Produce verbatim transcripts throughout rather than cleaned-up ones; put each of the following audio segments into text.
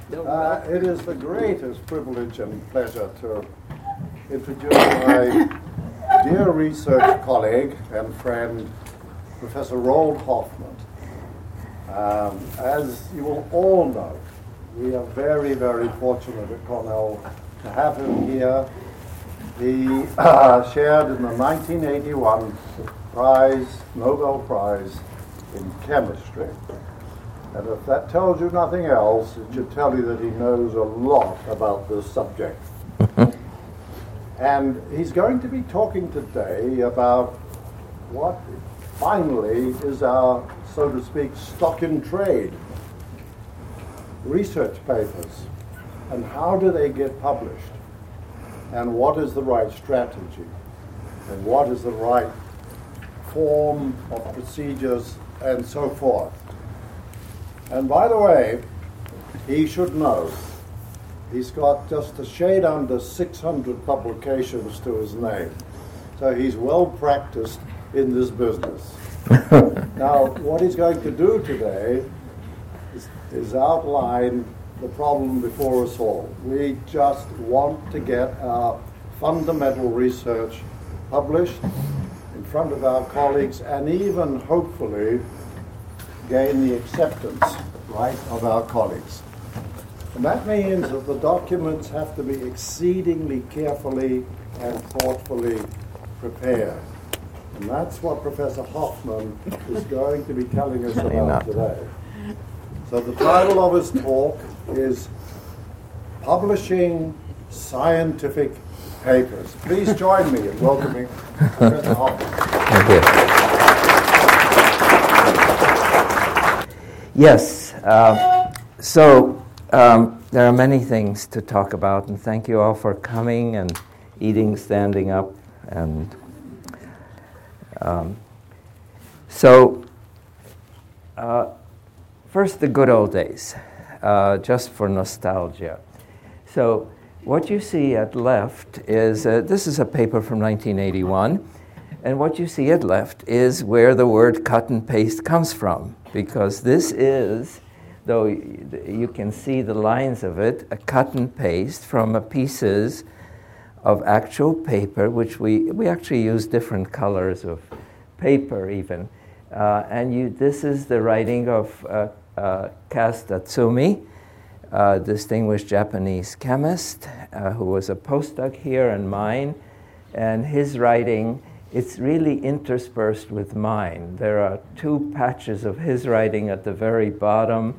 Uh, it is the greatest privilege and pleasure to introduce my dear research colleague and friend, Professor Roald Hoffmann. Um, as you will all know, we are very, very fortunate at Cornell to have him here. He uh, shared in the nineteen eighty-one prize, Nobel Prize in chemistry. And if that tells you nothing else, it should tell you that he knows a lot about this subject. And he's going to be talking today about what finally is our, so to speak, stock in trade. Research papers, and how do they get published? And what is the right strategy? And what is the right form of procedures and so forth? And by the way, he should know, he's got just a shade under six hundred publications to his name. So he's well practiced in this business. Now, what he's going to do today is, is outline the problem before us all. We just want to get our fundamental research published in front of our colleagues and even, hopefully, gain the acceptance, right, of our colleagues. And that means that the documents have to be exceedingly carefully and thoughtfully prepared. And that's what Professor Hoffmann is going to be telling us about today. So the title of his talk is Publishing Scientific Papers. Please join me in welcoming Professor Hoffmann. Thank you. Yes, uh, so um, there are many things to talk about, and thank you all for coming and eating standing up. And um, so, uh, first, the good old days, uh, just for nostalgia. So, what you see at left is uh, this is a paper from nineteen eighty-one. And what you see at left is where the word cut and paste comes from, because this is, though you can see the lines of it, a cut and paste from a pieces of actual paper, which we, we actually use different colors of paper even. Uh, and you, this is the writing of uh, uh, Kaz Tatsumi, a distinguished Japanese chemist uh, who was a postdoc here and mine, and his writing, it's really interspersed with mine. There are two patches of his writing at the very bottom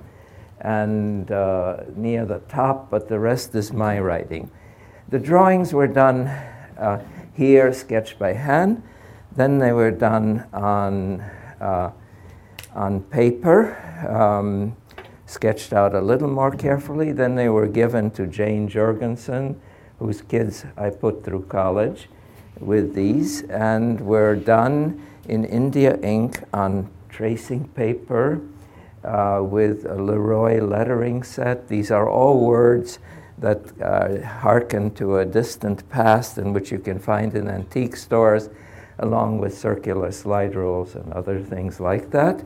and uh, near the top, but the rest is my writing. The drawings were done uh, here, sketched by hand. Then they were done on, uh, on paper, um, sketched out a little more carefully. Then they were given to Jane Jorgensen, whose kids I put through college with these, and were done in India ink on tracing paper uh, with a Leroy lettering set. These are all words that uh, hearken to a distant past and which you can find in antique stores, along with circular slide rules and other things like that.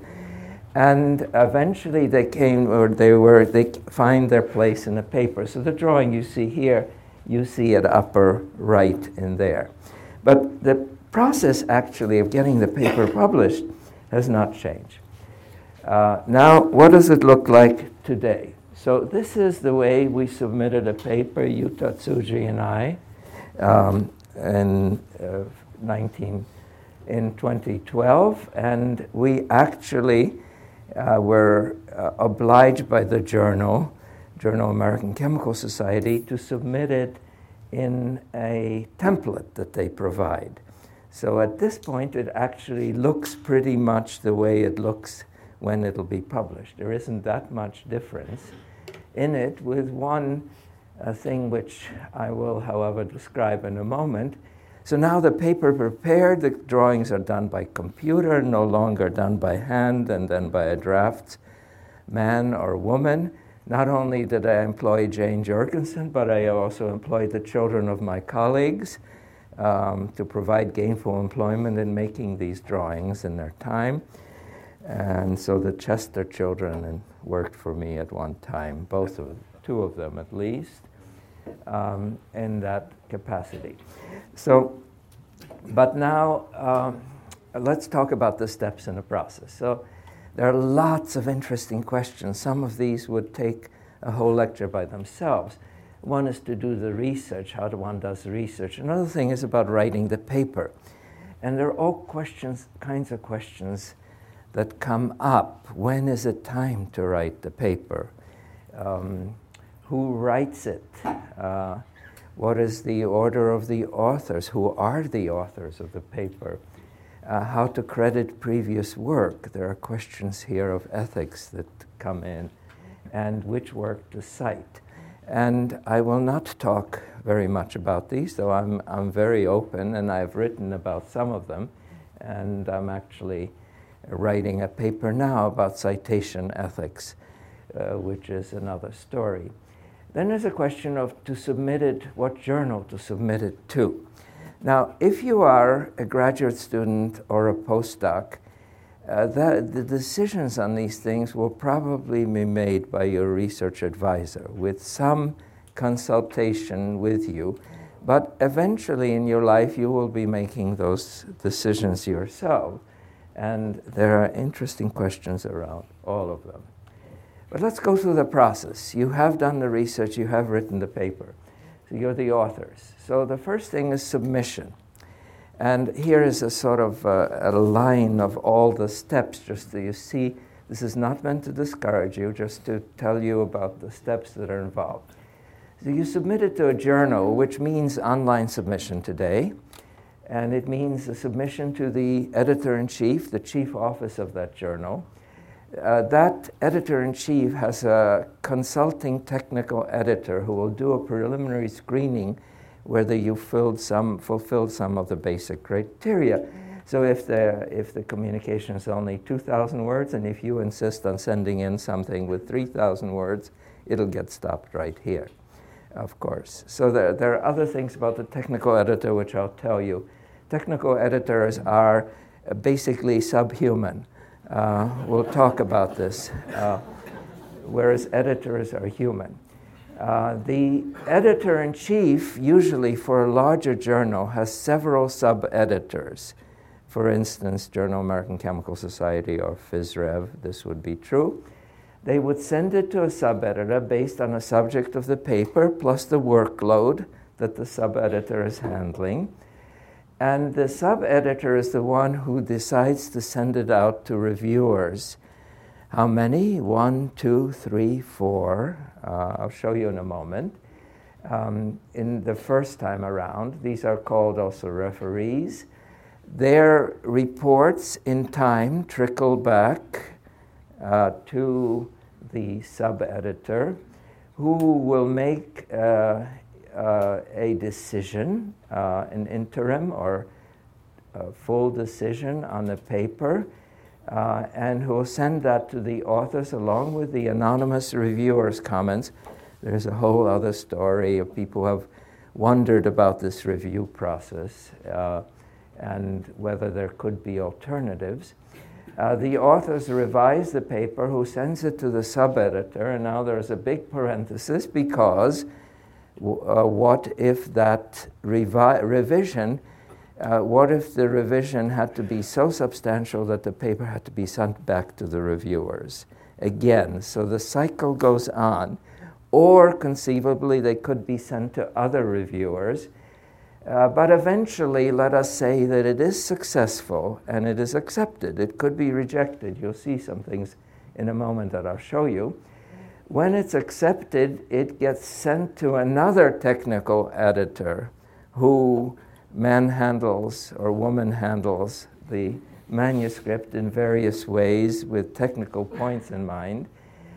And eventually they came, or they were, they find their place in a paper. So the drawing you see here, you see at upper right in there. But the process, actually, of getting the paper published has not changed. Uh, now, what does it look like today? So this is the way we submitted a paper, Yuta Tsuji and I, um, in, uh, nineteen, in twenty twelve. And we actually uh, were uh, obliged by the journal, Journal American Chemical Society, to submit it in a template that they provide. So at this point, it actually looks pretty much the way it looks when it'll be published. There isn't that much difference in it, with one uh, thing which I will, however, describe in a moment. So now the paper prepared, the drawings are done by computer, no longer done by hand and then by a draftsman or woman. Not only did I employ Jane Jorgensen, but I also employed the children of my colleagues um, to provide gainful employment in making these drawings in their time. And so the Chester children worked for me at one time, both of two of them at least, um, in that capacity. So, but now um, let's talk about the steps in the process. So there are lots of interesting questions. Some of these would take a whole lecture by themselves. One is to do the research, how one does research. Another thing is about writing the paper. And there are all questions, kinds of questions that come up. When is it time to write the paper? Um, who writes it? Uh, what is the order of the authors? Who are the authors of the paper? Uh, how to credit previous work? There are questions here of ethics that come in, and which work to cite. And I will not talk very much about these, though I'm, I'm very open, and I've written about some of them, and I'm actually writing a paper now about citation ethics, uh, which is another story. Then there's a question of to submit it, what journal to submit it to. Now, if you are a graduate student or a postdoc, uh, that, the decisions on these things will probably be made by your research advisor with some consultation with you, but eventually in your life you will be making those decisions yourself. And there are interesting questions around all of them. But let's go through the process. You have done the research, you have written the paper. So you're the authors. So the first thing is submission. And here is a sort of uh, a line of all the steps, just so you see. This is not meant to discourage you, just to tell you about the steps that are involved. So you submit it to a journal, which means online submission today. And it means a submission to the editor-in-chief, the chief office of that journal. Uh, that editor-in-chief has a consulting technical editor who will do a preliminary screening whether you filled some, fulfilled some of the basic criteria. So if the, if the communication is only two thousand words, and if you insist on sending in something with three thousand words, it'll get stopped right here, of course. So there, there are other things about the technical editor which I'll tell you. Technical editors are basically subhuman. Uh, we'll talk about this, uh, whereas editors are human. Uh, the editor-in-chief, usually for a larger journal, has several sub-editors. For instance, Journal of American Chemical Society or PhysRev, this would be true. They would send it to a sub-editor based on the subject of the paper plus the workload that the sub-editor is handling. And the sub-editor is the one who decides to send it out to reviewers. How many? One, two, three, four. Uh, I'll show you in a moment. Um, in the first time around, these are called also referees. Their reports in time trickle back uh, to the sub-editor, who will make uh, uh, a decision, uh, an interim or a full decision on the paper, uh, and who will send that to the authors along with the anonymous reviewers' comments. There's a whole other story of people who have wondered about this review process uh, and whether there could be alternatives. Uh, the authors revise the paper, who sends it to the sub-editor, and now there's a big parenthesis because uh, what if that revi- revision, uh, what if the revision had to be so substantial that the paper had to be sent back to the reviewers again? So the cycle goes on. Or conceivably they could be sent to other reviewers. Uh, but eventually, let us say that it is successful and it is accepted. It could be rejected. You'll see some things in a moment that I'll show you. When it's accepted, it gets sent to another technical editor who manhandles or woman handles the manuscript in various ways with technical points in mind.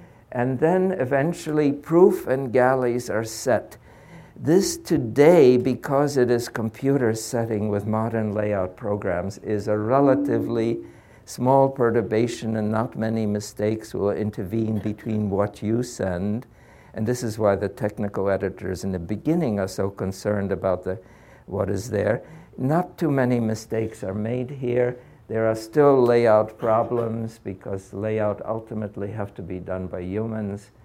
And then eventually proof and galleys are set. This today, because it is computer setting with modern layout programs, is a relatively small perturbation, and not many mistakes will intervene between what you send. And this is why the technical editors in the beginning are so concerned about the what is there. Not too many mistakes are made here. There are still layout problems because the layout ultimately have to be done by humans,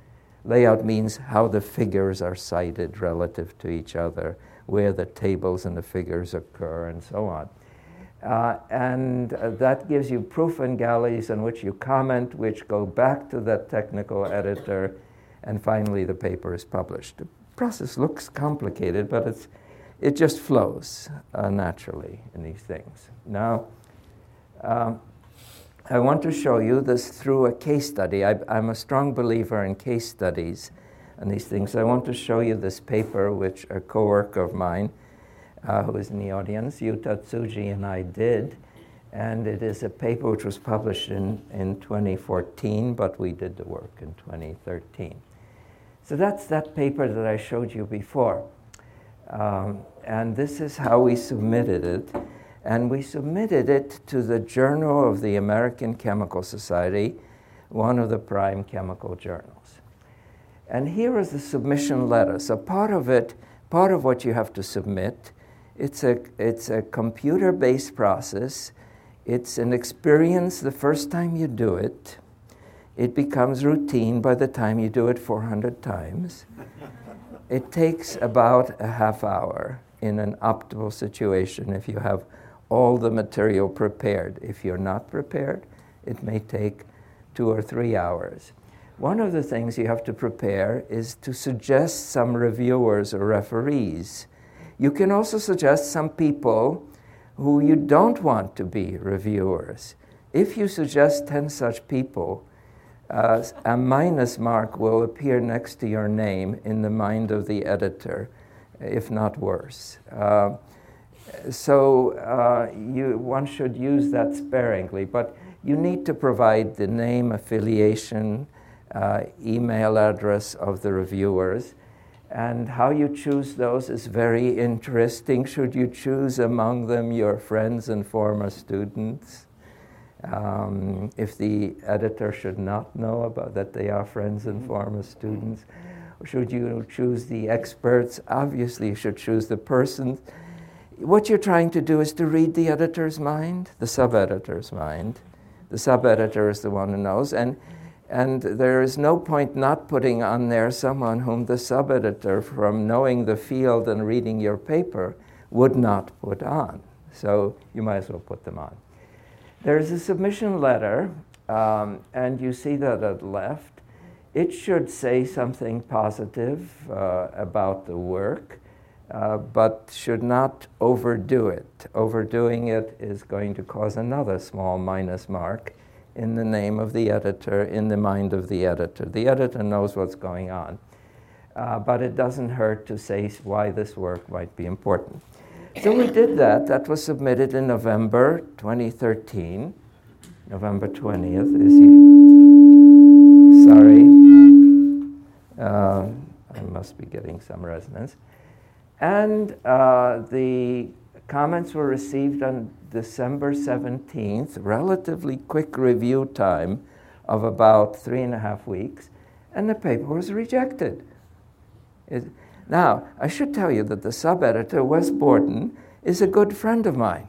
Layout means how the figures are cited relative to each other, where the tables and the figures occur, and so on. Uh, and uh, that gives you proof and galleys on which you comment, which go back to that technical editor, and finally the paper is published. The process looks complicated, but it's, it just flows uh, naturally in these things. Now, um, I want to show you this through a case study. I, I'm a strong believer in case studies and these things. I want to show you this paper which a coworker of mine uh, who is in the audience, Yuta Tsuji, and I did. And it is a paper which was published in, in twenty fourteen, but we did the work in twenty thirteen. So that's that paper that I showed you before. Um, and this is how we submitted it. And we submitted it to the Journal of the American Chemical Society, one of the prime chemical journals. And here is the submission letter. So part of it, part of what you have to submit, it's a, it's a computer-based process. It's an experience the first time you do it. It becomes routine by the time you do it four hundred times. It takes about a half hour in an optimal situation if you have all the material prepared. If you're not prepared, it may take two or three hours. One of the things you have to prepare is to suggest some reviewers or referees. You can also suggest some people who you don't want to be reviewers. If you suggest ten such people, uh, a minus mark will appear next to your name in the mind of the editor, if not worse. Uh, So uh, you, one should use that sparingly, but you need to provide the name, affiliation, uh, email address of the reviewers, and how you choose those is very interesting. Should you choose among them your friends and former students? Um, if the editor should not know about that they are friends and former students? Or should you choose the experts? Obviously, you should choose the persons. What you're trying to do is to read the editor's mind, the sub-editor's mind. The sub-editor is the one who knows, and and there is no point not putting on there someone whom the sub-editor, from knowing the field and reading your paper, would not put on. So you might as well put them on. There's a submission letter, um, and you see that at left. It should say something positive uh, about the work. Uh, but should not overdo it. Overdoing it is going to cause another small minus mark in the name of the editor, in the mind of the editor. The editor knows what's going on, uh, but it doesn't hurt to say why this work might be important. So we did that. That was submitted in November twenty thirteen. November twentieth is you. Sorry. Uh, I must be getting some resonance. And uh, the comments were received on December seventeenth, relatively quick review time of about three and a half weeks, and the paper was rejected. It, now, I should tell you that the sub-editor, Wes Borden, is a good friend of mine.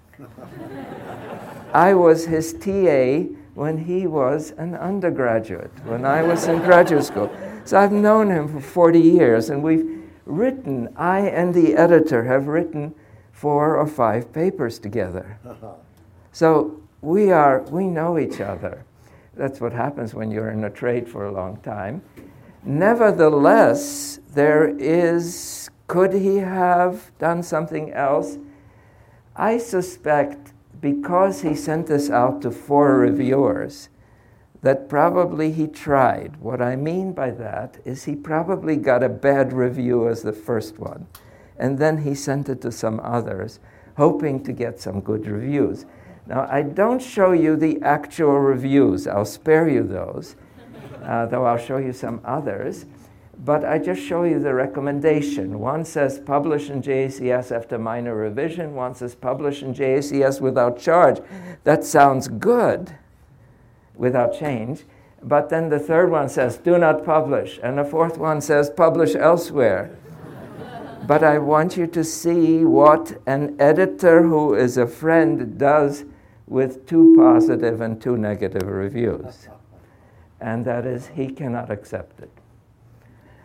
I was his T A when he was an undergraduate, when I was in graduate school. So I've known him for forty years, and we've written, I and the editor have written four or five papers together. So we are, we know each other. That's what happens when you're in a trade for a long time. Nevertheless, there is, could he have done something else? I suspect because he sent this out to four reviewers, that probably he tried. What I mean by that is he probably got a bad review as the first one, and then he sent it to some others, hoping to get some good reviews. Now, I don't show you the actual reviews. I'll spare you those, uh, though I'll show you some others. But I just show you the recommendation. One says publish in J A C S after minor revision. One says publish in J A C S without charge. That sounds good, without change. But then the third one says, do not publish. And the fourth one says, publish elsewhere. But I want you to see what an editor who is a friend does with two positive and two negative reviews. And that is, he cannot accept it.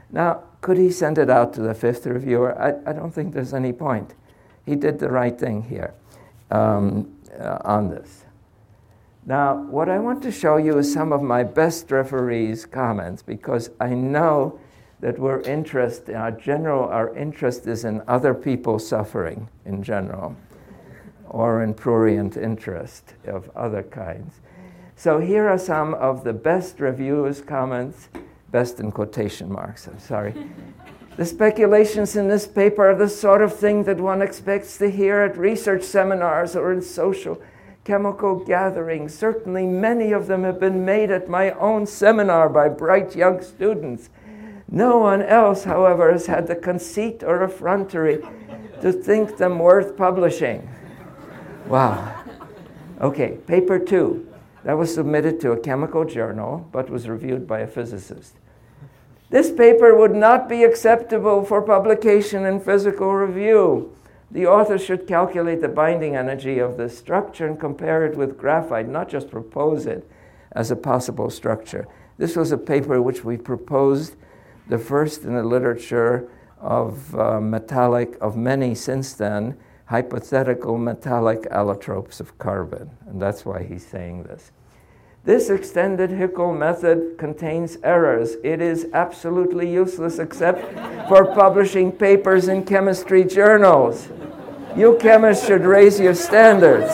Now, could he send it out to the fifth reviewer? I, I don't think there's any point. He did the right thing here um, uh, on this. Now, what I want to show you is some of my best referees' comments, because I know that we're interested, our general, our interest is in other people suffering in general, or in prurient interest of other kinds. So here are some of the best reviewers' comments, best in quotation marks, I'm sorry. The speculations in this paper are the sort of thing that one expects to hear at research seminars or in social chemical gatherings. Certainly many of them have been made at my own seminar by bright young students. No one else, however, has had the conceit or effrontery to think them worth publishing. Wow. Okay, paper two. That was submitted to a chemical journal, but was reviewed by a physicist. This paper would not be acceptable for publication in Physical Review. The author should calculate the binding energy of the structure and compare it with graphite, not just propose it as a possible structure. This was a paper which we proposed, the first in the literature of uh, metallic, of many since then, hypothetical metallic allotropes of carbon. And that's why he's saying this. This extended Hickel method contains errors. It is absolutely useless except for publishing papers in chemistry journals. You chemists should raise your standards.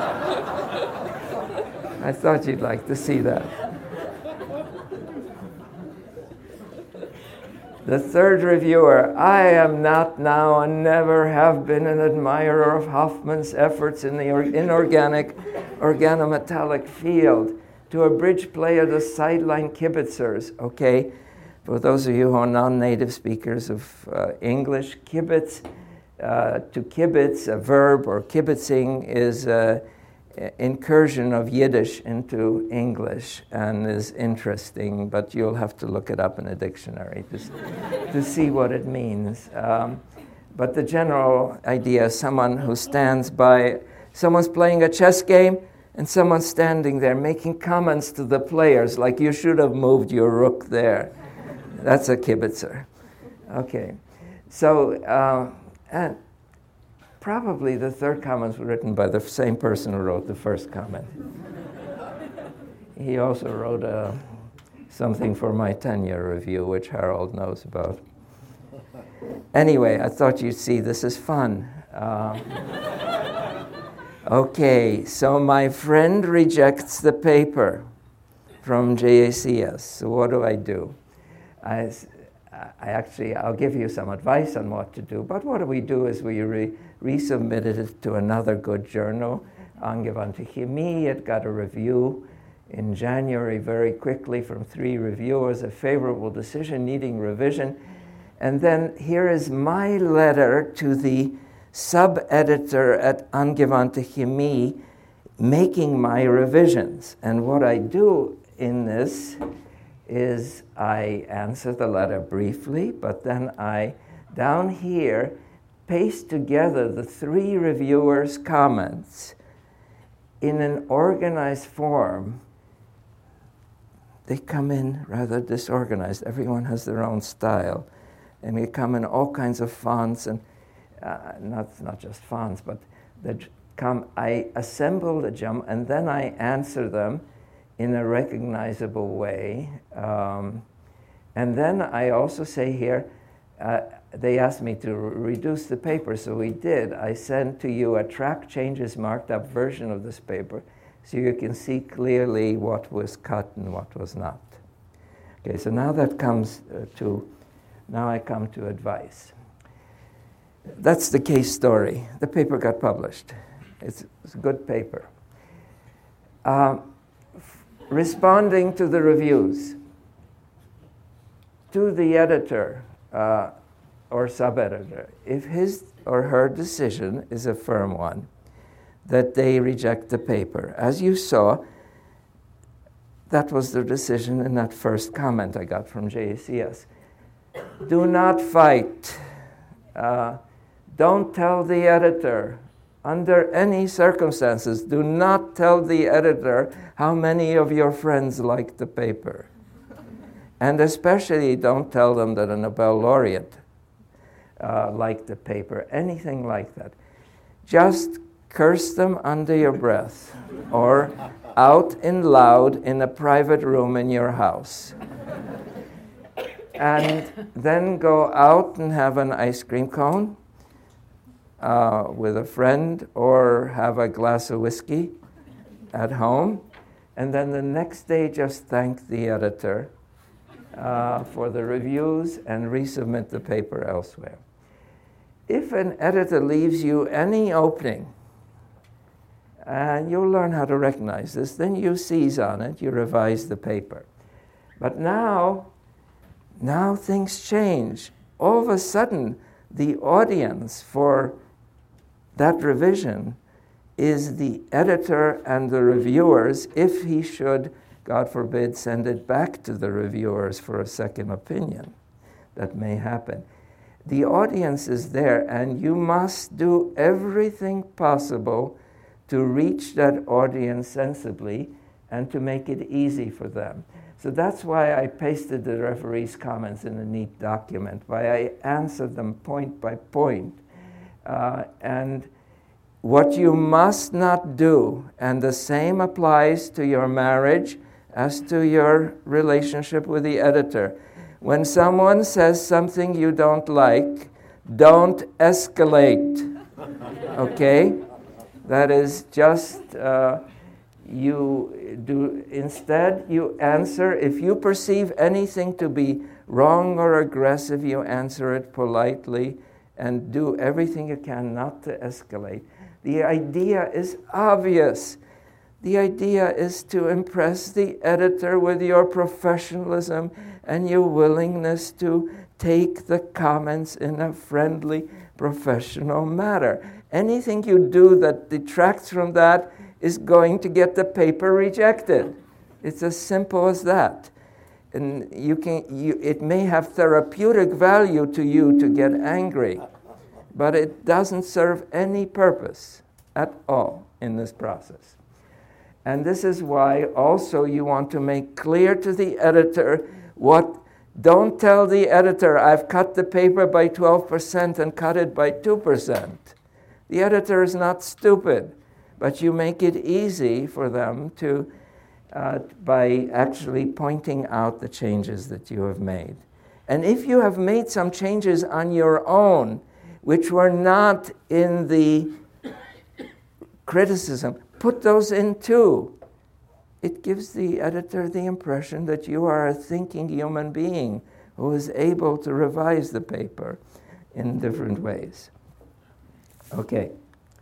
I thought you'd like to see that. The third reviewer, I am not now and never have been an admirer of Hofmann's efforts in the inorganic organometallic field to abridge play of the sideline kibitzers. Okay, for those of you who are non-native speakers of uh, English, kibitz, uh, to kibitz, a verb, or kibitzing is an incursion of Yiddish into English and is interesting, but you'll have to look it up in a dictionary to, to see what it means. Um, but the general idea is someone who stands by, someone's playing a chess game, and someone's standing there making comments to the players, like you should have moved your rook there. That's a kibitzer. Okay, so uh, and probably the third comment was written by the same person who wrote the first comment. He also wrote uh, something for my tenure review, which Harold knows about. Anyway, I thought you'd see this is fun. Um, Okay, so my friend rejects the paper from J A C S. So what do I do? I, I actually, I'll give you some advice on what to do, but what do we do is we re- resubmitted it to another good journal, Angewandte Chemie. It got a review in January very quickly from three reviewers, a favorable decision needing revision. And then here is my letter to the sub-editor at Angewandte Chemie making my revisions. And what I do in this is I answer the letter briefly, but then I, down here, paste together the three reviewers' comments in an organized form. They come in rather disorganized. Everyone has their own style. And they come in all kinds of fonts and Uh, not not just fonts, but the come. I assemble the jump, and then I answer them in a recognizable way. Um, and then I also say here, uh, they asked me to re- reduce the paper, so we did. I sent to you a track changes marked up version of this paper, so you can see clearly what was cut and what was not. Okay, so now that comes uh, to, now I come to advice. That's the case story. The paper got published. It's, it's a good paper. Uh, f- responding to the reviews, to the editor uh, or sub-editor, if his or her decision is a firm one, that they reject the paper. As you saw, that was the decision in that first comment I got from J A C S. Do not fight. Uh, Don't tell the editor, under any circumstances, do not tell the editor how many of your friends like the paper. And especially don't tell them that a Nobel laureate uh, liked the paper, anything like that. Just curse them under your breath or out in loud in a private room in your house. And then go out and have an ice cream cone uh, with a friend or have a glass of whiskey at home. And then the next day just thank the editor uh, for the reviews and resubmit the paper elsewhere. If an editor leaves you any opening, and you'll learn how to recognize this, then you seize on it, you revise the paper. But now, now things change. All of a sudden, the audience for that revision is the editor and the reviewers, if he should, God forbid, send it back to the reviewers for a second opinion. That may happen. The audience is there, and you must do everything possible to reach that audience sensibly and to make it easy for them. So that's why I pasted the referee's comments in a neat document, why I answered them point by point. Uh, and what you must not do, and the same applies to your marriage as to your relationship with the editor. When someone says something you don't like, don't escalate, okay? That is just, uh, you do, instead you answer, if you perceive anything to be wrong or aggressive, you answer it politely and do everything you can not to escalate. The idea is obvious. The idea is to impress the editor with your professionalism and your willingness to take the comments in a friendly, professional manner. Anything you do that detracts from that is going to get the paper rejected. It's as simple as that. And you can, you, it may have therapeutic value to you to get angry, but it doesn't serve any purpose at all in this process. And this is why also you want to make clear to the editor what, don't tell the editor, I've cut the paper by twelve percent and cut it by two percent. The editor is not stupid, but you make it easy for them to, uh, by actually pointing out the changes that you have made. And if you have made some changes on your own, which were not in the criticism, put those in too. It gives the editor the impression that you are a thinking human being who is able to revise the paper in different ways. Okay.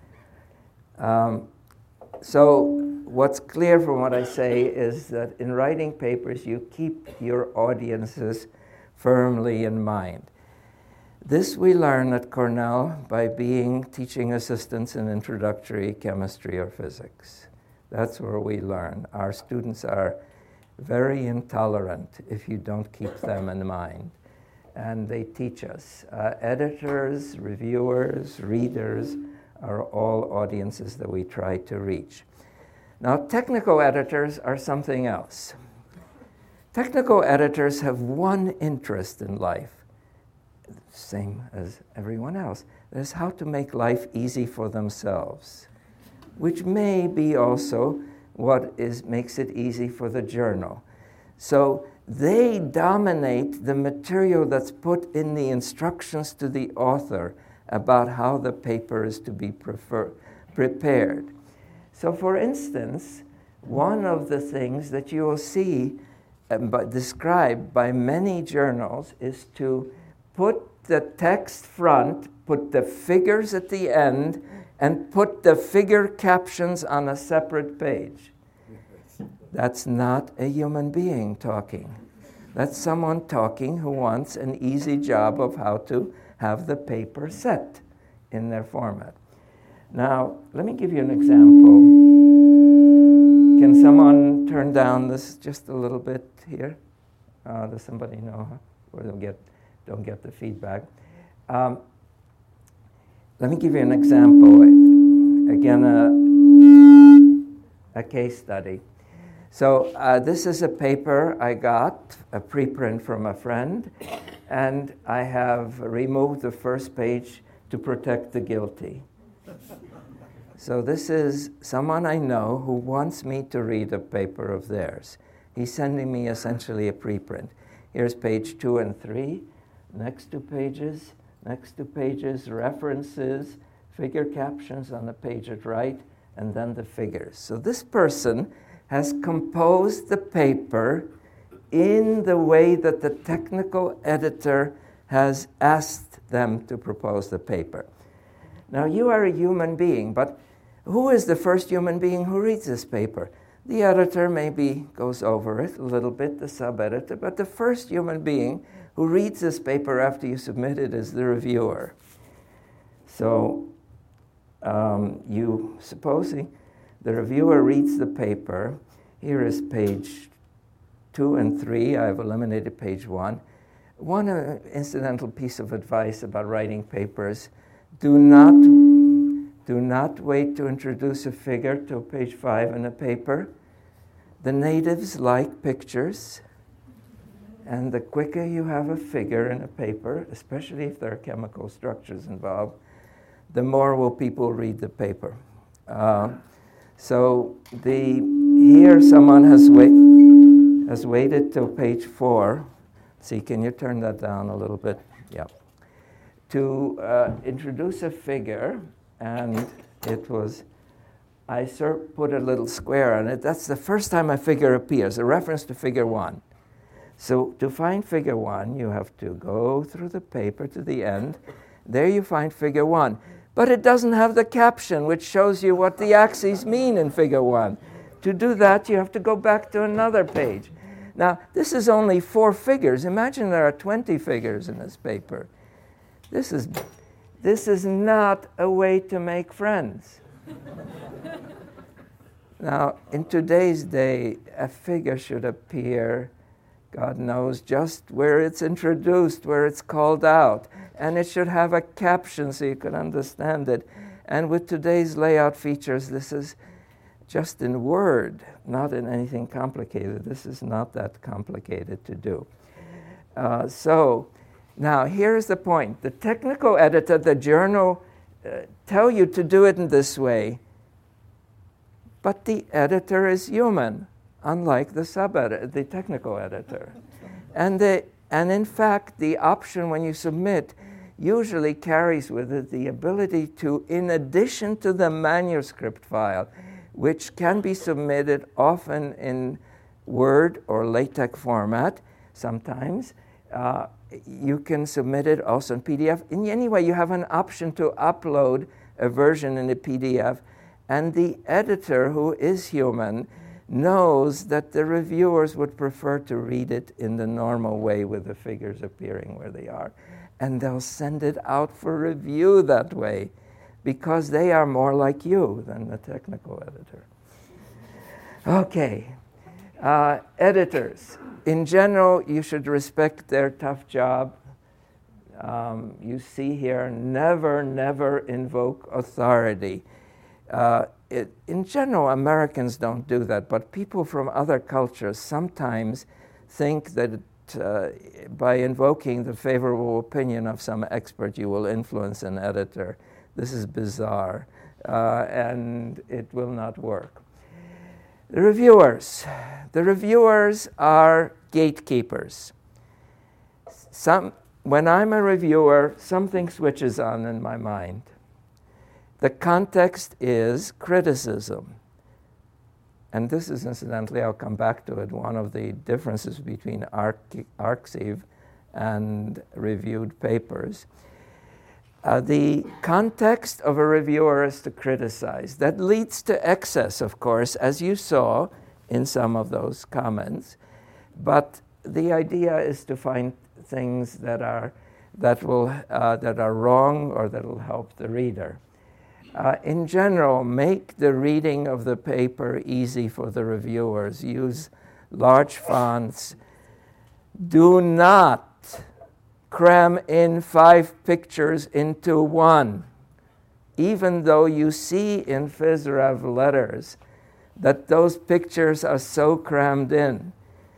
Um, so what's clear from what I say is that in writing papers, you keep your audiences firmly in mind. This we learn at Cornell by being teaching assistants in introductory chemistry or physics. That's where we learn. Our students are very intolerant if you don't keep them in mind. And they teach us. Uh, editors, reviewers, readers are all audiences that we try to reach. Now, technical editors are something else. Technical editors have one interest in life, same as everyone else. That is how to make life easy for themselves, which may be also what is makes it easy for the journal. So they dominate the material that's put in the instructions to the author about how the paper is to be prefer- prepared. So for instance, one of the things that you will see um, but described by many journals is to put the text front, put the figures at the end, and put the figure captions on a separate page. That's not a human being talking. That's someone talking who wants an easy job of how to have the paper set in their format. Now, let me give you an example. Can someone turn down this just a little bit here? Uh, does somebody know? Or they'll get, don't get the feedback. Um, let me give you an example. Again, a, a case study. So uh, this is a paper I got, a preprint from a friend, and I have removed the first page to protect the guilty. So this is someone I know who wants me to read a paper of theirs. He's sending me essentially a preprint. Here's page two and three, next two pages, next two pages, references, figure captions on the page at right, and then the figures. So this person has composed the paper in the way that the technical editor has asked them to propose the paper. Now, you are a human being, but who is the first human being who reads this paper? The editor maybe goes over it a little bit, the sub-editor, but the first human being who reads this paper after you submit it is the reviewer. So, um, you, supposing the reviewer reads the paper, here is page two and three, I've eliminated page one. One uh, incidental piece of advice about writing papers, do not, do not wait to introduce a figure to page five in a paper. The natives like pictures, and the quicker you have a figure in a paper, especially if there are chemical structures involved, the more will people read the paper. Uh, so the here someone has, wait, has waited till page four. See, can you turn that down a little bit? Yeah. To uh, introduce a figure, and it was, I sir put a little square on it. That's the first time a figure appears, a reference to figure one. So to find figure one, you have to go through the paper to the end. There you find figure one. But it doesn't have the caption, which shows you what the axes mean in figure one. To do that, you have to go back to another page. Now, this is only four figures. Imagine there are twenty figures in this paper. This is, this is not a way to make friends. Now, in today's day, a figure should appear, God knows, just where it's introduced, where it's called out. And it should have a caption so you can understand it. And with today's layout features, this is just in Word, not in anything complicated. This is not that complicated to do. Uh, so, now here's the point. The technical editor, the journal, uh, tell you to do it in this way. But the editor is human, unlike the sub-editor, the technical editor. And, the, and in fact, the option when you submit usually carries with it the ability to, in addition to the manuscript file, which can be submitted often in Word or LaTeX format sometimes, uh, you can submit it also in P D F. In any way, you have an option to upload a version in a P D F, and the editor, who is human, knows that the reviewers would prefer to read it in the normal way with the figures appearing where they are. And they'll send it out for review that way because they are more like you than the technical editor. Okay. Uh, editors. In general, you should respect their tough job. Um, you see here, never, never invoke authority. Uh, it, in general, Americans don't do that, but people from other cultures sometimes think that it, uh, by invoking the favorable opinion of some expert, you will influence an editor. This is bizarre, uh, and it will not work. The reviewers. The reviewers are gatekeepers. Some, when I'm a reviewer, something switches on in my mind. The context is criticism. And this is, incidentally, I'll come back to it, one of the differences between Arxiv and reviewed papers. Uh, the context of a reviewer is to criticize. That leads to excess, of course, as you saw in some of those comments. But the idea is to find things that are, that will, uh, that are wrong or that will help the reader. Uh, in general, make the reading of the paper easy for the reviewers. Use large fonts. Do not cram in five pictures into one. Even though you see in Phys Rev letters that those pictures are so crammed in.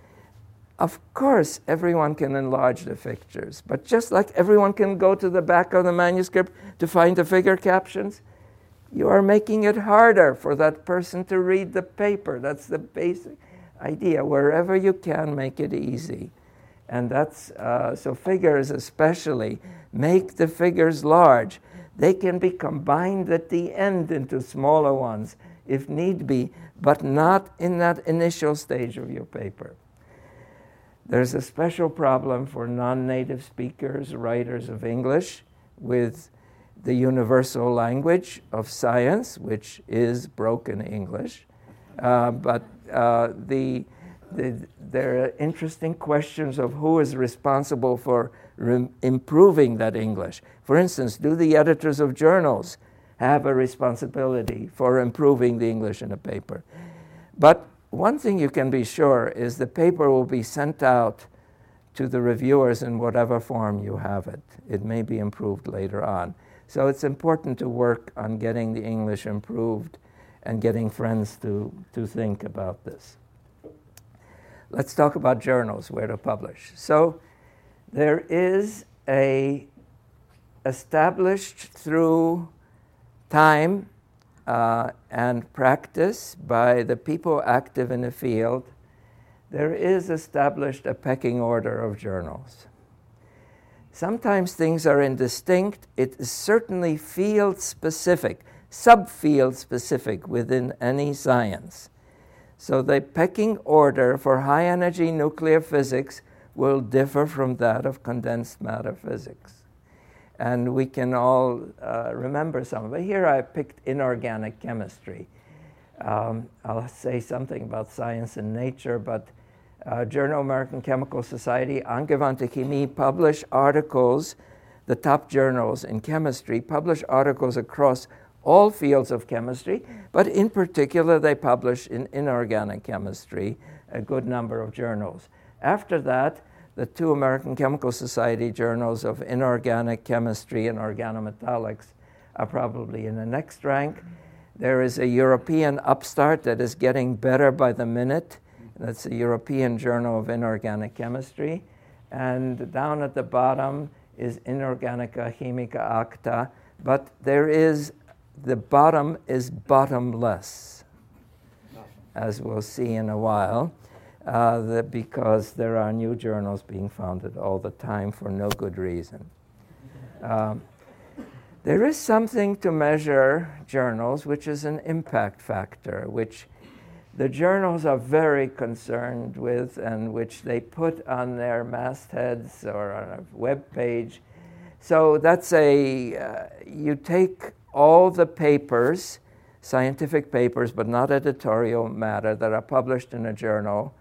Of course, everyone can enlarge the pictures, but just like everyone can go to the back of the manuscript to find the figure captions, you are making it harder for that person to read the paper. That's the basic idea. Wherever you can, make it easy. And that's, uh, so figures especially, make the figures large. They can be combined at the end into smaller ones, if need be, but not in that initial stage of your paper. There's a special problem for non-native speakers, writers of English, with the universal language of science, which is broken English. Uh, but uh, the, the, there are interesting questions of who is responsible for re- improving that English. For instance, do the editors of journals have a responsibility for improving the English in a paper? But one thing you can be sure is the paper will be sent out to the reviewers in whatever form you have it. It may be improved later on. So it's important to work on getting the English improved and getting friends to, to think about this. Let's talk about journals, where to publish. So there is a established through time uh, and practice by the people active in the field, there is established a pecking order of journals. Sometimes things are indistinct. It is certainly field-specific, subfield-specific within any science. So the pecking order for high-energy nuclear physics will differ from that of condensed matter physics. And we can all uh, remember some of it. Here I picked inorganic chemistry. Um, I'll say something about science and nature, but Uh, Journal American Chemical Society, Angewandte Chemie publish articles, the top journals in chemistry publish articles across all fields of chemistry, but in particular they publish in inorganic chemistry a good number of journals. After that, the two American Chemical Society journals of inorganic chemistry and organometallics are probably in the next rank. There is a European upstart that is getting better by the minute. That's the European Journal of Inorganic Chemistry. And down at the bottom is Inorganica Chimica Acta. But there is, the bottom is bottomless, as we'll see in a while, uh, the, because there are new journals being founded all the time for no good reason. Um, there is something to measure journals, which is an impact factor, which the journals are very concerned with and which they put on their mastheads or on a web page. So that's a, uh, you take all the papers, scientific papers, but not editorial matter, that are published in a journal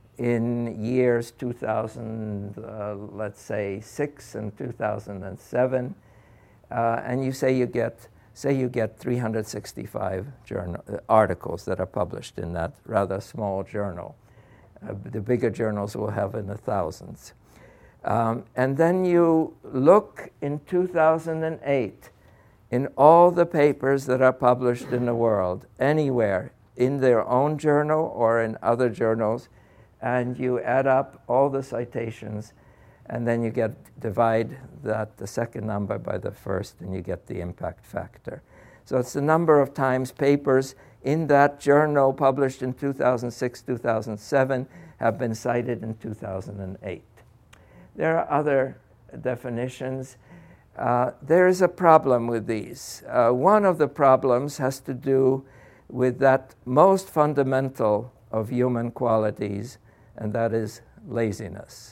in years two thousand, uh, let's say, six and two thousand seven, uh, and you say you get Say you get three hundred sixty-five journal, uh, articles that are published in that rather small journal. Uh, the bigger journals will have in the thousands. Um, and then you look in two thousand eight in all the papers that are published in the world, anywhere, in their own journal or in other journals, and you add up all the citations, and then you get divide that the second number by the first, and you get the impact factor. So it's the number of times papers in that journal published in two thousand six, two thousand seven have been cited in two thousand eight. There are other definitions. Uh, there is a problem with these. Uh, one of the problems has to do with that most fundamental of human qualities, and that is laziness.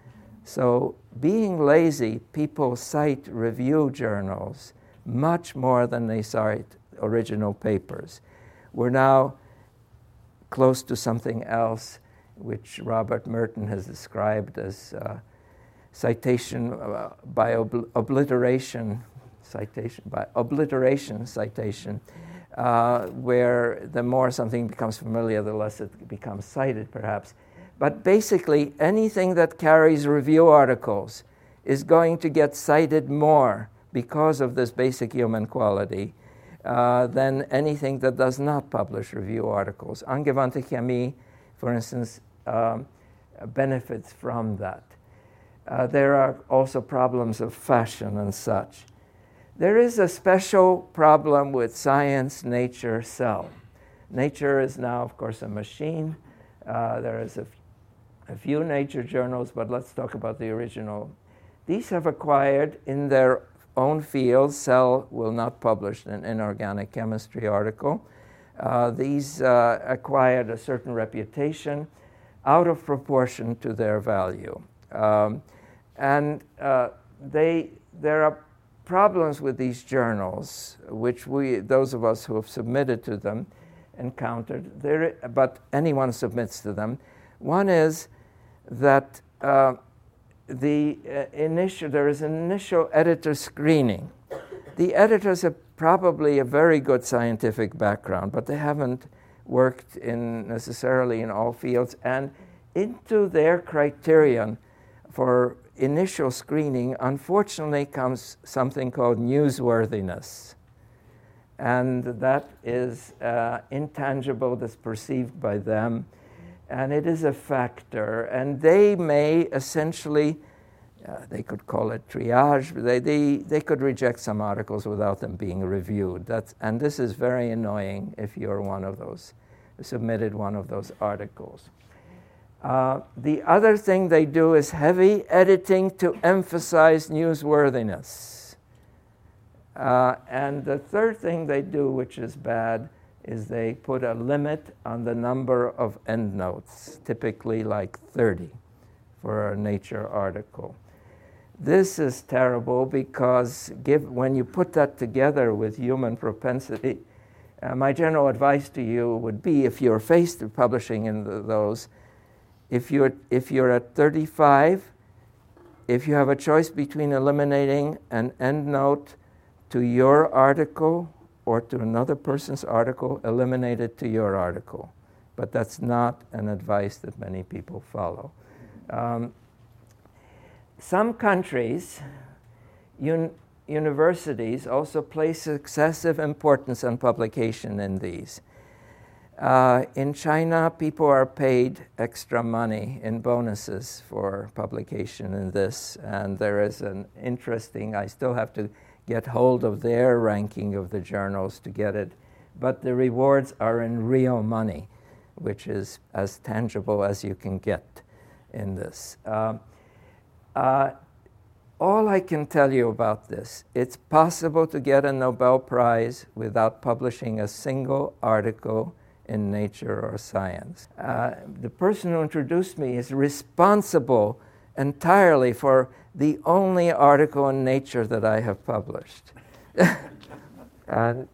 So being lazy, people cite review journals much more than they cite original papers. We're now close to something else, which Robert Merton has described as uh, citation uh, by ob- obliteration, citation by obliteration citation, uh, where the more something becomes familiar, the less it becomes cited, perhaps. But basically, anything that carries review articles is going to get cited more because of this basic human quality. uh, than anything that does not publish review articles. Angewandte Chemie, for instance, um, benefits from that. Uh, there are also problems of fashion and such. There is a special problem with Science, Nature, Cell. Nature is now, of course, a machine. Uh, there is a, f- a few Nature journals, but let's talk about the original. These have acquired in their own fields. Cell will not publish an inorganic chemistry article. Uh, these uh, acquired a certain reputation out of proportion to their value. Um, and uh, they, there are problems with these journals, which we, those of us who have submitted to them, encountered, there, but anyone submits to them. One is that uh, the uh, initial, there is an initial editor screening. The editors have probably a very good scientific background, but they haven't worked in necessarily in all fields, and into their criterion for initial screening, unfortunately, comes something called newsworthiness. And that is uh, intangible, that's perceived by them, and it is a factor. And they may essentially, uh, they could call it triage, they, they, they could reject some articles without them being reviewed. That's, and this is very annoying if you're one of those, submitted one of those articles. Uh, the other thing they do is heavy editing to emphasize newsworthiness. Uh, and the third thing they do, which is bad, is they put a limit on the number of endnotes, typically like thirty for a Nature article. This is terrible because give, when you put that together with human propensity, uh, my general advice to you would be, if you're faced with publishing in the, those, if you're, if you're at thirty-five, if you have a choice between eliminating an endnote to your article or to another person's article, eliminate it to your article. But that's not an advice that many people follow. Um, some countries, un- universities also place excessive importance on publication in these. Uh, in China, people are paid extra money in bonuses for publication in this, and there is an interesting, I still have to get hold of their ranking of the journals to get it, but the rewards are in real money, which is as tangible as you can get in this. Uh, uh, all I can tell you about this, it's possible to get a Nobel Prize without publishing a single article in Nature or Science. Uh, the person who introduced me is responsible entirely for the only article in Nature that I have published. And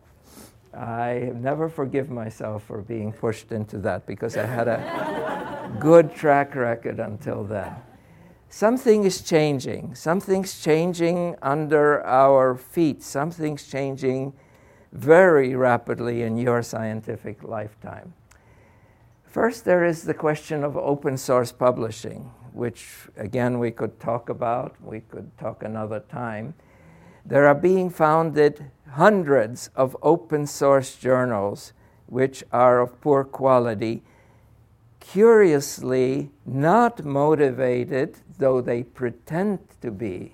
I never forgive myself for being pushed into that because I had a good track record until then. Something is changing. Something's changing under our feet. Something's changing very rapidly in your scientific lifetime. First, there is the question of open source publishing, which, again, we could talk about. We could talk another time. There are being founded hundreds of open source journals which are of poor quality, curiously not motivated, though they pretend to be,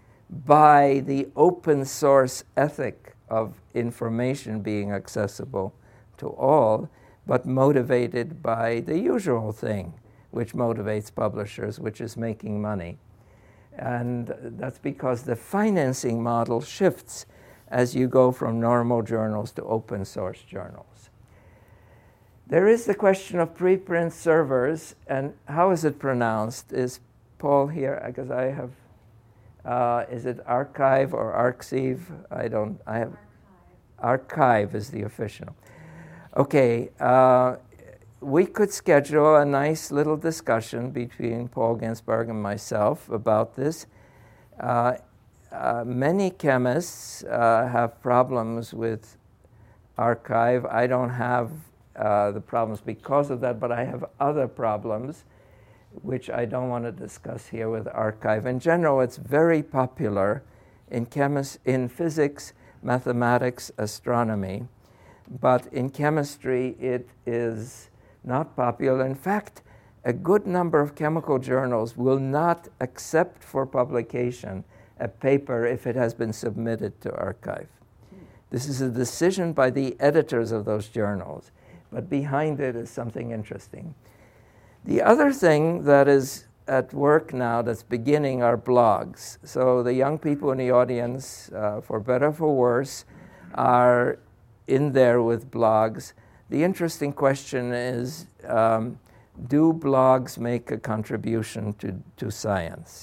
by the open source ethic of information being accessible to all, but motivated by the usual thing which motivates publishers, which is making money. And that's because the financing model shifts as you go from normal journals to open source journals. There is the question of preprint servers, and how is it pronounced? Is Paul here? Because I have, uh, is it archive or arxiv? I don't, I have, archive is the official. Okay, uh, we could schedule a nice little discussion between Paul Ginsberg and myself about this. Uh, uh, many chemists uh, have problems with archive. I don't have uh, the problems because of that, but I have other problems which I don't want to discuss here with archive. In general, it's very popular in chemis- in physics, mathematics, astronomy. But in chemistry, it is not popular. In fact, a good number of chemical journals will not accept for publication a paper if it has been submitted to archive. This is a decision by the editors of those journals, but behind it is something interesting. The other thing that is at work now that's beginning are blogs. So the young people in the audience, uh, for better or for worse, are in there with blogs. The interesting question is, um, do blogs make a contribution to, to science?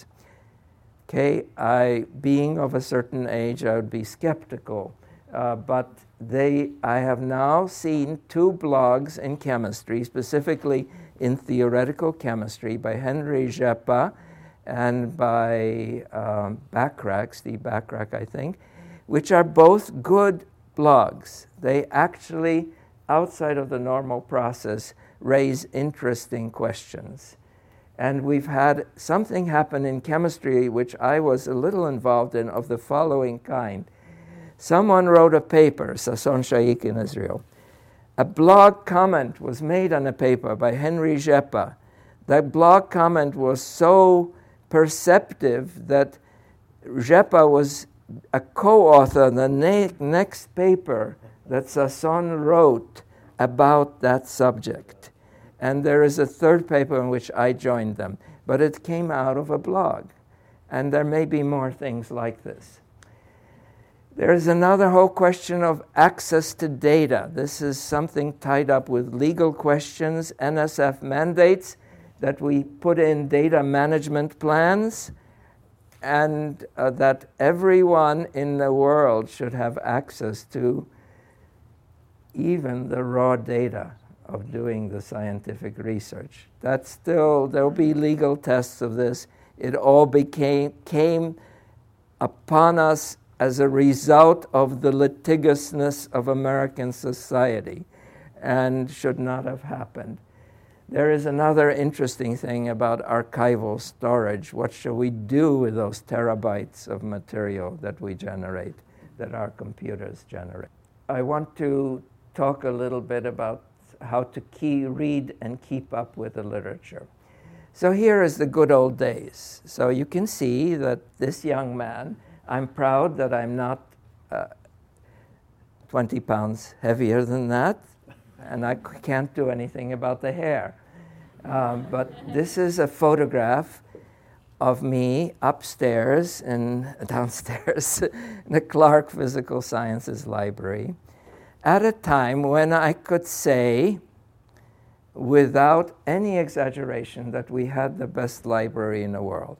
Okay, I, being of a certain age, I would be skeptical. Uh, but they, I have now seen two blogs in chemistry, specifically in theoretical chemistry, by Henry Rzepa and by um, Bachrach, Steve Bachrach, I think, which are both good blogs. They actually, outside of the normal process, raise interesting questions. And we've had something happen in chemistry, which I was a little involved in, of the following kind. Someone wrote a paper, Sasson Shaikh in Israel. A blog comment was made on a paper by Henry Rzepa. That blog comment was so perceptive that Rzepa was a co-author on the ne- next paper that Sasson wrote about that subject. And there is a third paper in which I joined them, but it came out of a blog. And there may be more things like this. There is another whole question of access to data. This is something tied up with legal questions, N S F mandates that we put in data management plans, and uh, that everyone in the world should have access to even the raw data of doing the scientific research. That's still, there'll be legal tests of this. It all became came upon us as a result of the litigiousness of American society and should not have happened. There is another interesting thing about archival storage. What shall we do with those terabytes of material that we generate, that our computers generate? I want to talk a little bit about how to key, read and keep up with the literature. So here is the good old days. So you can see that this young man, I'm proud that I'm not uh, twenty pounds heavier than that, and I c- can't do anything about the hair. Um, but this is a photograph of me upstairs and downstairs in the Clark Physical Sciences Library at a time when I could say, without any exaggeration, that we had the best library in the world.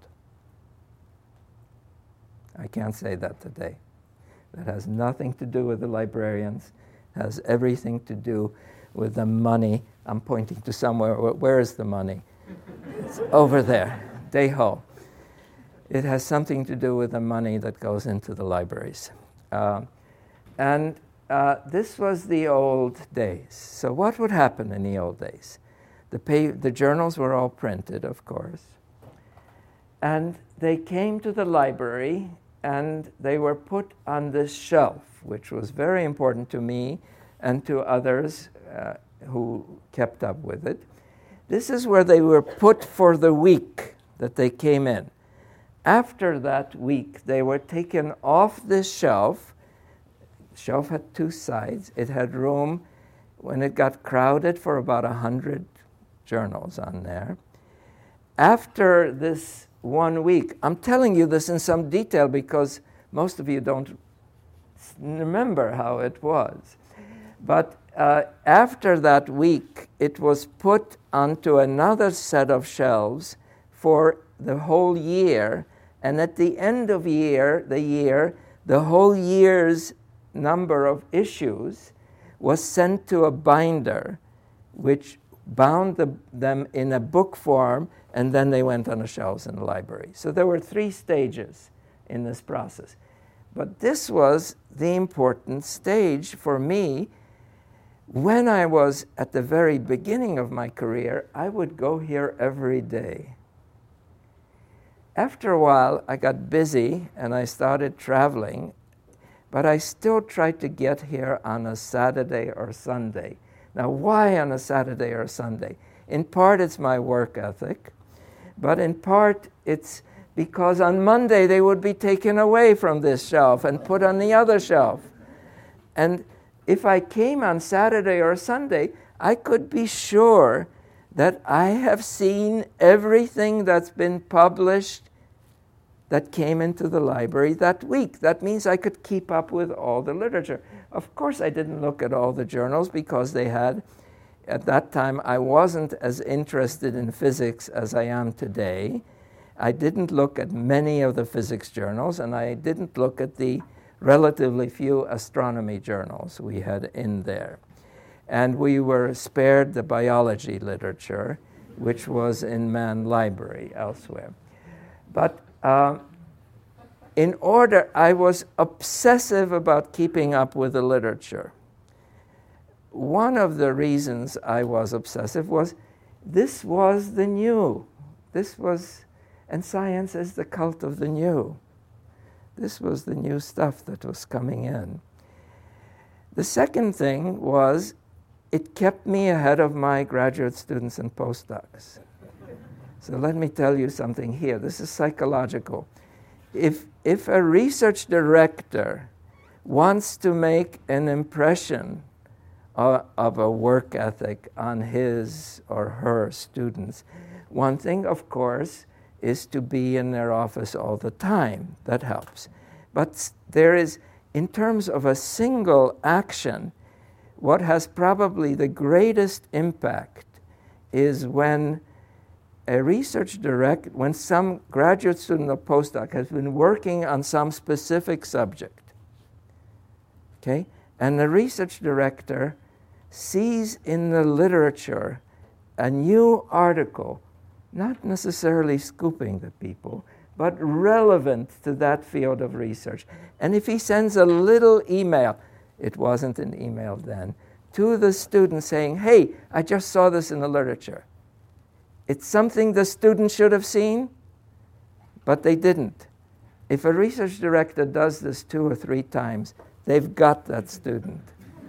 I can't say that today. That has nothing to do with the librarians, has everything to do with the money. I'm pointing to somewhere. Where is the money? It's over there, Deho. It has something to do with the money that goes into the libraries. Uh, and uh, this was the old days. So what would happen in the old days? The, pay, the journals were all printed, of course. And they came to the library and they were put on this shelf, which was very important to me and to others uh, who kept up with it. This is where they were put for the week that they came in. After that week, they were taken off this shelf. The shelf had two sides. It had room when it got crowded for about one hundred journals on there. After this one week, I'm telling you this in some detail because most of you don't remember how it was. But uh, after that week, it was put onto another set of shelves for the whole year. And at the end of year, the year, the whole year's number of issues was sent to a binder, which bound the, them in a book form, and then they went on the shelves in the library. So there were three stages in this process. But this was the important stage for me. When I was at the very beginning of my career, I would go here every day. After a while, I got busy and I started traveling. but I still try to get here on a Saturday or Sunday. Now, why on a Saturday or Sunday? In part, it's my work ethic, but in part, it's because on Monday they would be taken away from this shelf and put on the other shelf. And if I came on Saturday or Sunday, I could be sure that I have seen everything that's been published that came into the library that week. That means I could keep up with all the literature. Of course, I didn't look at all the journals because they had, at that time, I wasn't as interested in physics as I am today. I didn't look at many of the physics journals, and I didn't look at the relatively few astronomy journals we had in there. And we were spared the biology literature, which was in Mann Library elsewhere. But uh, in order, I was obsessive about keeping up with the literature. One of the reasons I was obsessive was this was the new. This was, and science is the cult of the new. This was the new stuff that was coming in. The second thing was it kept me ahead of my graduate students and postdocs. So let me tell you something here. This is psychological. If, if a research director wants to make an impression of, of a work ethic on his or her students, one thing, of course, is to be in their office all the time. That helps. But there is, in terms of a single action, what has probably the greatest impact is when a research direct, when some graduate student or postdoc has been working on some specific subject, okay, and the research director sees in the literature a new article, not necessarily scooping the people, but relevant to that field of research. And if he sends a little email, it wasn't an email then, to the student saying, hey, I just saw this in the literature. It's something the student should have seen, but they didn't. If a research director does this two or three times, they've got that student.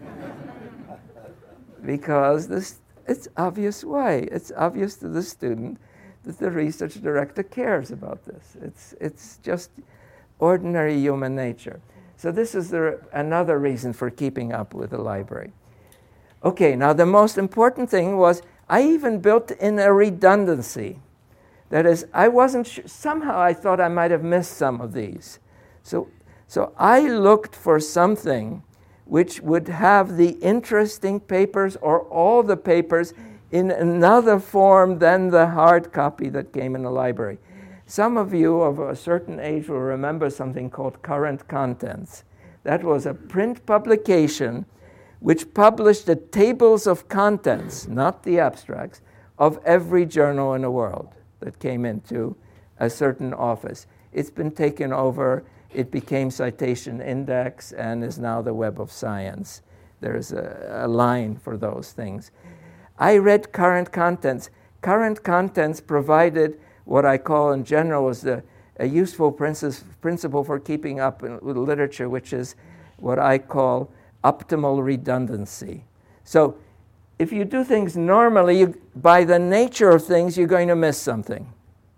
Because this, it's obvious why. It's obvious to the student that the research director cares about this. It's, it's just ordinary human nature. So this is the, another reason for keeping up with the library. Okay, now the most important thing was I even built in a redundancy. That is, I wasn't sure, somehow I thought I might have missed some of these. So, so I looked for something which would have the interesting papers or all the papers in another form than the hard copy that came in the library. Some of you of a certain age will remember something called Current Contents. That was a print publication which published the tables of contents, not the abstracts, of every journal in the world that came into a certain office. It's been taken over. It became Citation Index and is now the Web of Science. There's a, a line for those things. I read Current Contents. Current Contents provided what I call in general is the, a useful princi- principle for keeping up in, with literature, which is what I call optimal redundancy. So if you do things normally, you, by the nature of things, you're going to miss something.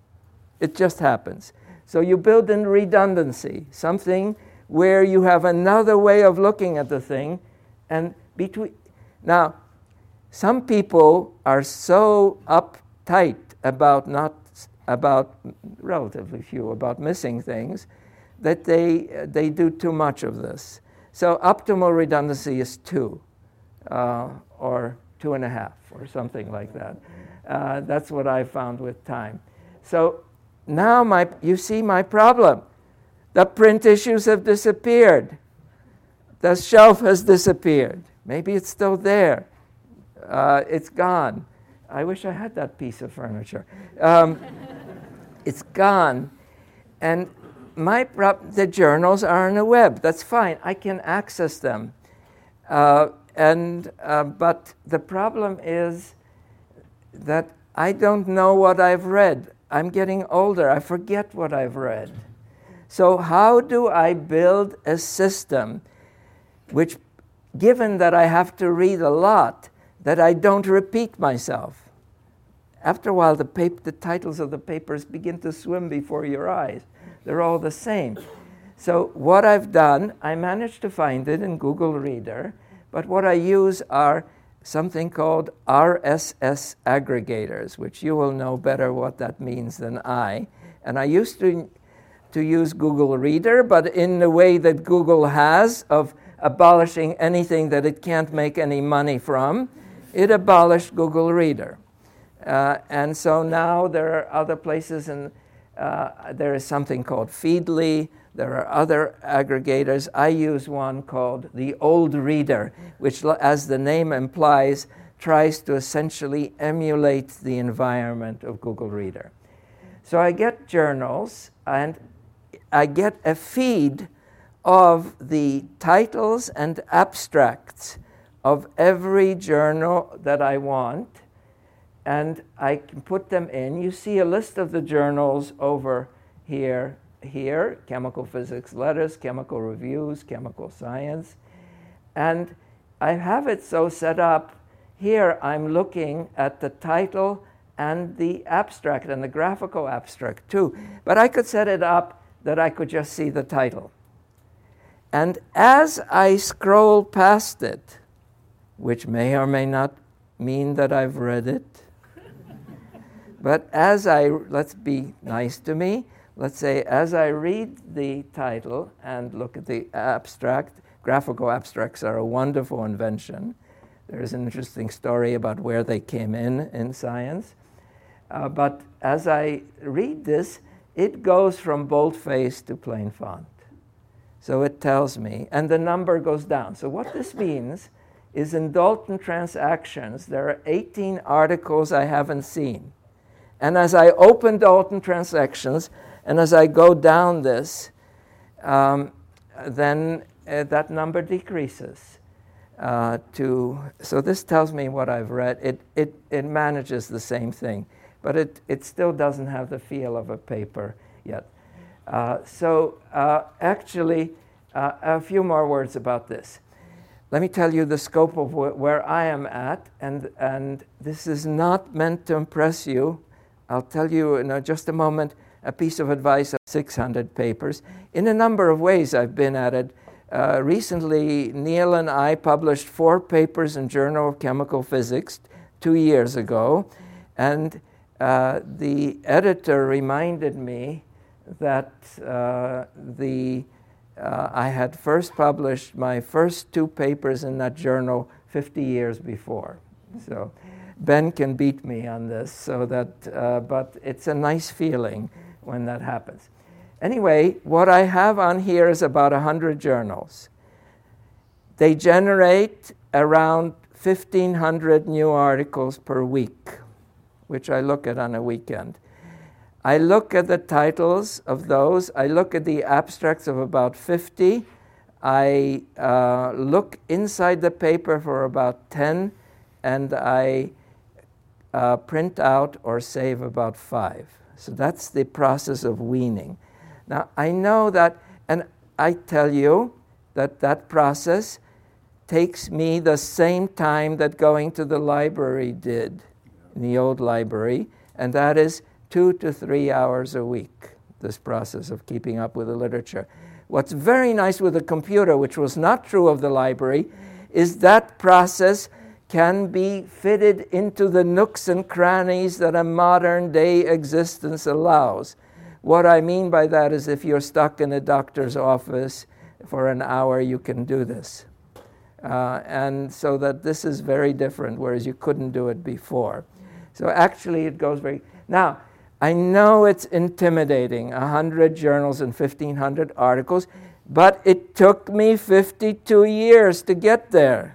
It just happens. So you build in redundancy, something where you have another way of looking at the thing. And between now, some people are so uptight about not about relatively few about missing things that they they do too much of this. So optimal redundancy is two, uh, or two and a half, or something like that. Uh, that's what I found with time. So now my you see my problem. The print issues have disappeared. The shelf has disappeared. Maybe it's still there. Uh, it's gone. I wish I had that piece of furniture. Um, it's gone. And my prop- the journals are on the web. That's fine. I can access them. Uh, and uh, but the problem is that I don't know what I've read. I'm getting older. I forget what I've read. So how do I build a system which, given that I have to read a lot, that I don't repeat myself? After a while, the, paper, the titles of the papers begin to swim before your eyes. They're all the same. So what I've done, I managed to find it in Google Reader, but what I use are something called R S S aggregators, which you will know better what that means than I. And I used to, to use Google Reader, but in the way that Google has of abolishing anything that it can't make any money from, it abolished Google Reader. Uh, and so now there are other places, and uh, there is something called Feedly. There are other aggregators. I use one called the Old Reader, which, as the name implies, tries to essentially emulate the environment of Google Reader. So I get journals, and I get a feed of the titles and abstracts of every journal that I want, and I can put them in. You see a list of the journals over here, here, Chemical Physics Letters, Chemical Reviews, Chemical Science, and I have it so set up. Here I'm looking at the title and the abstract, and the graphical abstract too, but I could set it up that I could just see the title. And as I scroll past it, which may or may not mean that I've read it, but as I, let's be nice to me, let's say as I read the title and look at the abstract, graphical abstracts are a wonderful invention. There's an interesting story about where they came in in science. Uh, but as I read this, it goes from boldface to plain font. So it tells me, and the number goes down. So what this means is in Dalton Transactions, there are eighteen articles I haven't seen. And as I open Dalton Transactions, and as I go down this, um, then uh, that number decreases. Uh, to so this tells me what I've read. It it it manages the same thing, but it it still doesn't have the feel of a paper yet. Uh, so uh, actually, uh, a few more words about this. Let me tell you the scope of wh- where I am at, and and this is not meant to impress you. I'll tell you in a, just a moment a piece of advice of six hundred papers. In a number of ways I've been at it. Uh, recently, Neil and I published four papers in Journal of Chemical Physics two years ago, and uh, the editor reminded me that uh, the uh, I had first published my first two papers in that journal fifty years before. So Ben can beat me on this, so that, uh, but it's a nice feeling when that happens. Anyway, what I have on here is about one hundred journals. They generate around fifteen hundred new articles per week, which I look at on a weekend. I look at the titles of those. I look at the abstracts of about fifty. I uh, look inside the paper for about ten, and I uh, print out or save about five. So that's the process of weaning. Now, I know that, and I tell you that that process takes me the same time that going to the library did, in the old library, and that is two to three hours a week, this process of keeping up with the literature. What's very nice with a computer, which was not true of the library, is that process can be fitted into the nooks and crannies that a modern-day existence allows. What I mean by that is if you're stuck in a doctor's office for an hour, you can do this. Uh, and so that this is very different, whereas you couldn't do it before. So actually it goes very... Now, I know it's intimidating, one hundred journals and fifteen hundred articles, but it took me fifty-two years to get there.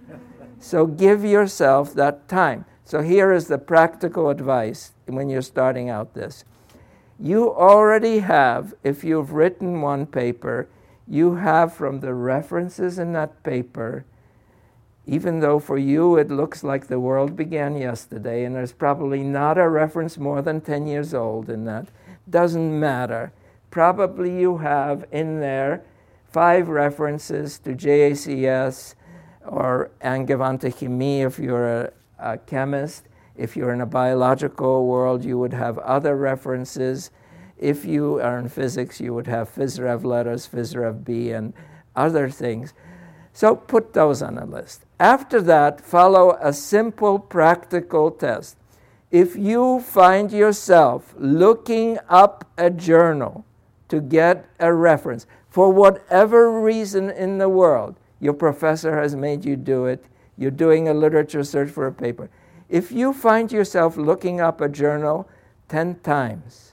So give yourself that time. So here is the practical advice when you're starting out this. You already have, if you've written one paper, you have from the references in that paper, even though for you it looks like the world began yesterday, and there's probably not a reference more than ten years old in that, doesn't matter. probably you have in there five references to J A C S or Angewandte Chemie if you're a, a chemist. If you're in a biological world, you would have other references. If you are in physics, you would have PhysRev letters, PhysRev B, and other things. So put those on a list. After that, follow a simple practical test. If you find yourself looking up a journal to get a reference, for whatever reason in the world, your professor has made you do it, you're doing a literature search for a paper. If you find yourself looking up a journal ten times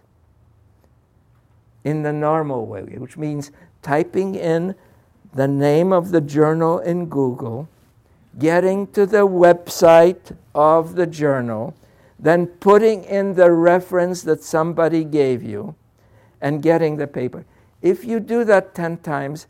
in the normal way, which means typing in the name of the journal in Google, getting to the website of the journal, then putting in the reference that somebody gave you, and getting the paper. If you do that ten times,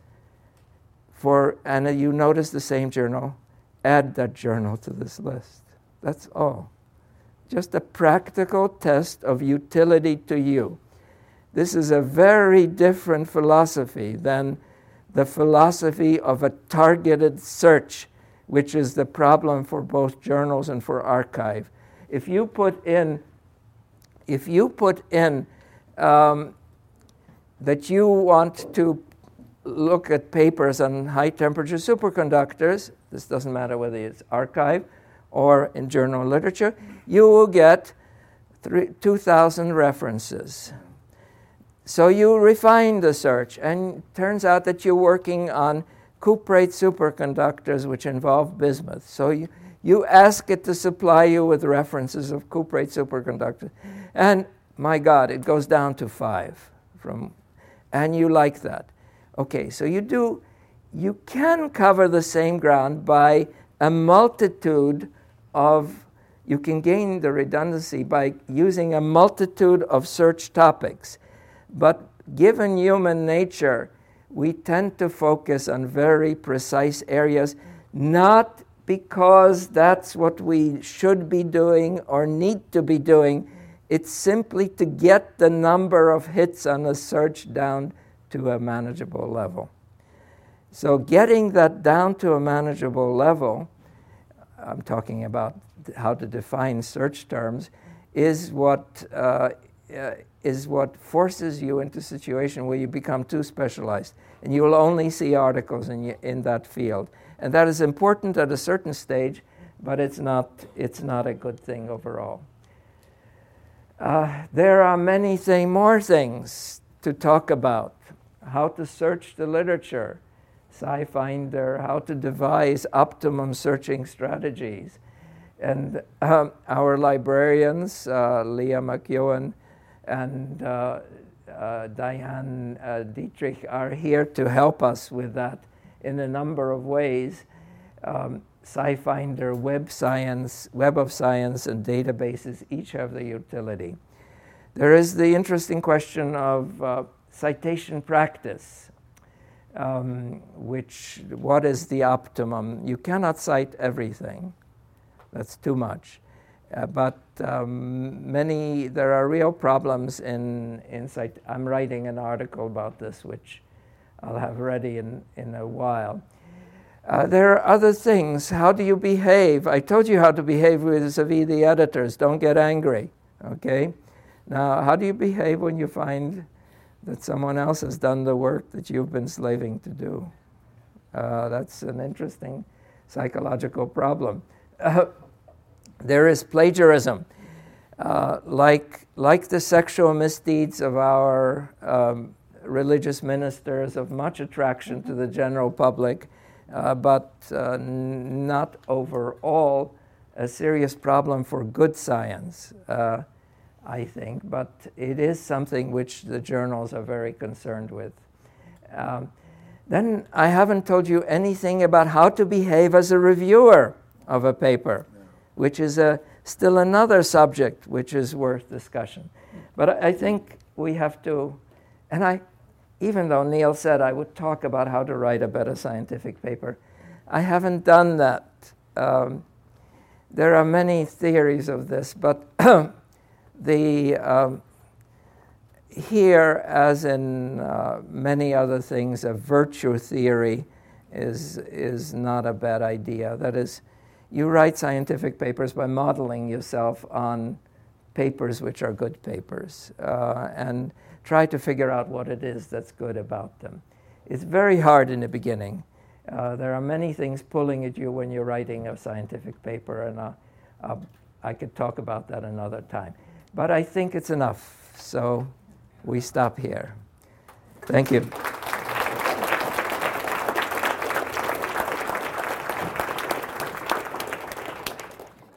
for and you notice the same journal, add that journal to this list. That's all. Just a practical test of utility to you. This is a very different philosophy than the philosophy of a targeted search, which is the problem for both journals and for archive. If you put in, if you put in um, that you want to look at papers on high-temperature superconductors, this doesn't matter whether it's archive or in journal literature, you will get two thousand references. So you refine the search, and it turns out that you're working on cuprate superconductors which involve bismuth. So you, you ask it to supply you with references of cuprate superconductors. And my God, it goes down to five. From, and you like that. Okay, so you do, you can cover the same ground by a multitude of, you can gain the redundancy by using a multitude of search topics. But given human nature, we tend to focus on very precise areas, not because that's what we should be doing or need to be doing. It's simply to get the number of hits on a search down to a manageable level. So getting that down to a manageable level, I'm talking about how to define search terms, is what uh, uh, is what forces you into a situation where you become too specialized, and you will only see articles in in that field. And that is important at a certain stage, but it's not it's not a good thing overall. Uh, there are many thing, more things to talk about. How to search the literature, SciFinder, how to devise optimum searching strategies. And um, our librarians, uh, Leah McEwen and uh, uh, Diane uh, Dietrich, are here to help us with that in a number of ways. Um, SciFinder, Web Science, Web of Science, and databases each have the utility. There is the interesting question of uh, citation practice, um, which, what is the optimum? You cannot cite everything. That's too much. Uh, but um, many, there are real problems in, in cite. I'm writing an article about this, which I'll have ready in, in a while. Uh, there are other things. How do you behave? I told you how to behave vis-a-vis the editors. Don't get angry, okay? Now, how do you behave when you find that someone else has done the work that you've been slaving to do? Uh, that's an interesting psychological problem. Uh, there is plagiarism. Uh, like, like the sexual misdeeds of our um, religious ministers, of much attraction to the general public, uh, but uh, n- not overall a serious problem for good science, uh, I think. But it is something which the journals are very concerned with. Um, then I haven't told you anything about how to behave as a reviewer of a paper, which is a, still another subject which is worth discussion. But I think we have to, and I, even though Neil said I would talk about how to write a better scientific paper, I haven't done that. Um, there are many theories of this, but the um, here, as in uh, many other things, a virtue theory is, is not a bad idea. That is, you write scientific papers by modeling yourself on papers which are good papers, uh, and try to figure out what it is that's good about them. It's very hard in the beginning. Uh, there are many things pulling at you when you're writing a scientific paper, and uh, uh, I could talk about that another time. But I think it's enough, so we stop here. Thank you.